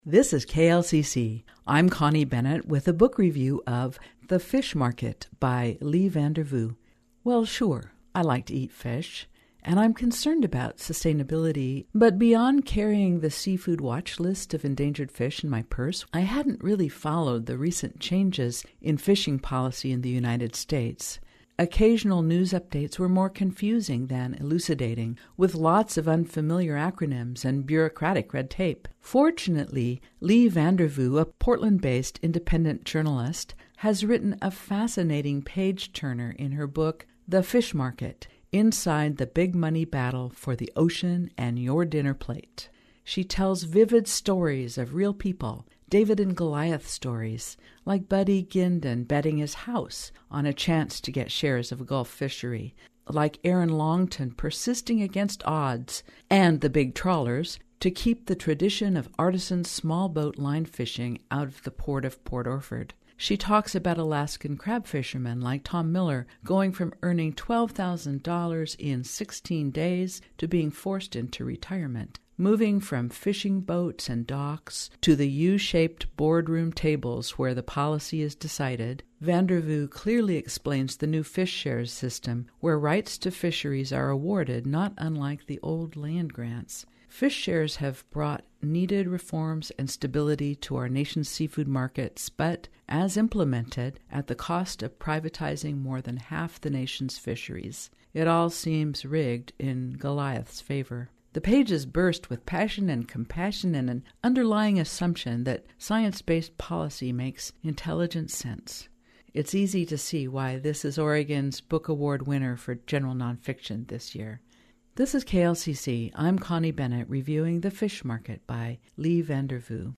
This is KLCC. I'm Connie Bennett with a book review of The Fish Market by Lee Vander Voort. Well, sure, I like to eat fish, and I'm concerned about sustainability, but beyond carrying the seafood watch list of endangered fish in my purse, I hadn't really followed the recent changes in fishing policy in the United States. Occasional news updates were more confusing than elucidating, with lots of unfamiliar acronyms and bureaucratic red tape. Fortunately, Lee Vander Voort, a Portland-based independent journalist, has written a fascinating page-turner in her book, The Fish Market: Inside the Big Money Battle for the Ocean and Your Dinner Plate. She tells vivid stories of real people, David and Goliath stories, like Buddy Ginden betting his house on a chance to get shares of a Gulf fishery, like Aaron Longton persisting against odds, and the big trawlers to keep the tradition of artisan small boat line fishing out of the port of Port Orford. She talks about Alaskan crab fishermen like Tom Miller going from earning $12,000 in 16 days to being forced into retirement, moving from fishing boats and docks to the U-shaped boardroom tables where the policy is decided. Vander Voort clearly explains the new fish shares system, where rights to fisheries are awarded, not unlike the old land grants. Fish shares have brought needed reforms and stability to our nation's seafood markets, but, as implemented, at the cost of privatizing more than half the nation's fisheries. It all seems rigged in Goliath's favor. The pages burst with passion and compassion and an underlying assumption that science-based policy makes intelligent sense. It's easy to see why this is Oregon's Book Award winner for general nonfiction this year. This is KLCC. I'm Connie Bennett reviewing The Fish Market by Lee Vander Voort.